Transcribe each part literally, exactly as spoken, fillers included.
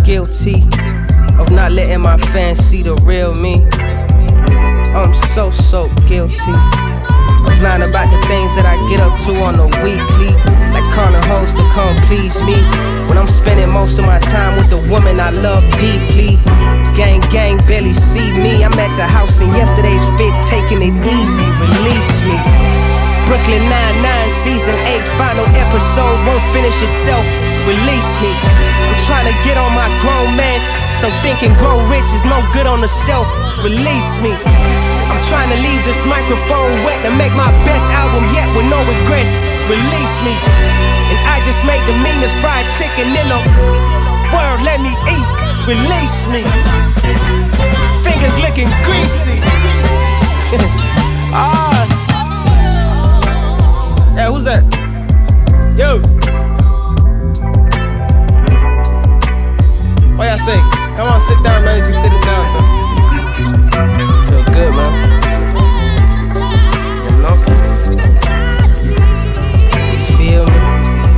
guilty of not letting my fans see the real me. I'm so, so guilty of lying about the things that I get up to on the weekly, like calling hoes to come please me, when I'm spending most of my time with the woman I love deeply. Gang, gang, barely see me. I'm at the house in yesterday's fit, taking it easy, release me. Brooklyn Nine-Nine, season eight, final episode, won't finish itself, release me. I'm trying to get on my grown man, so thinking grow rich is no good on the shelf, release me. I'm trying to leave this microphone wet to make my best album yet with no regrets, release me. And I just make the meanest fried chicken in the world, let me eat, release me. Fingers looking greasy. Ah. Hey, who's that? Yo. What y'all say? Come on, sit down, man. As you sitting down, so. Feel good, man. You know? You feel me?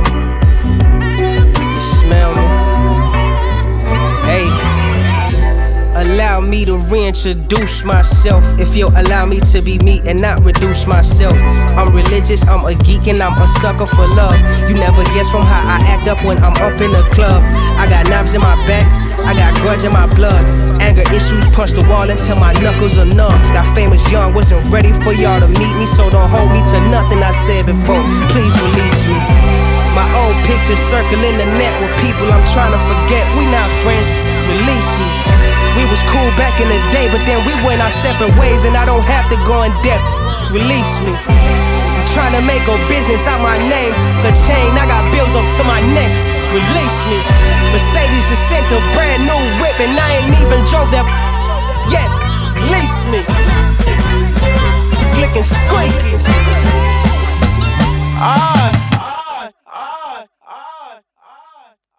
You smell me? Hey. Allow me to reintroduce myself. If you'll allow me to be me and not reduce myself. I'm religious, I'm a geek, and I'm a sucker for love. You never guess from how I act up when I'm up in the club. I got knives in my back, I got grudge in my blood. Anger issues punch the wall until my knuckles are numb. Got famous young, wasn't ready for y'all to meet me, so don't hold me to nothing I said before. Please release me. My old pictures circling the net with people I'm trying to forget. We not friends, release me. We was cool back in the day, but then we went our separate ways, and I don't have to go in depth, release me. I'm trying to make a business out my name. The chain, I got bills up to my neck, release me. Mercedes just sent a brand new whip, and I ain't even drove that yet, release me. Slick and squeaky. Ah.